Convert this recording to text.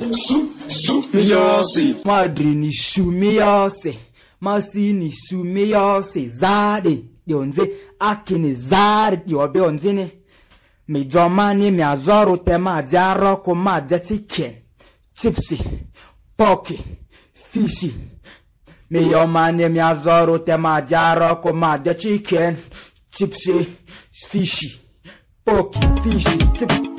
Miyose. Madri ni shumiyose. Masi ni shumiyose. Zade. Dionze. Akini zade. Diobe onzine. Mi jomani mi azoro tema diaro kuma chicken. Chipsy. Pocky. Fishy. Mi jomani mi azoro tema diaro kuma chicken. Chipsy. Fishy. Pocky. Fishy. Chipsy.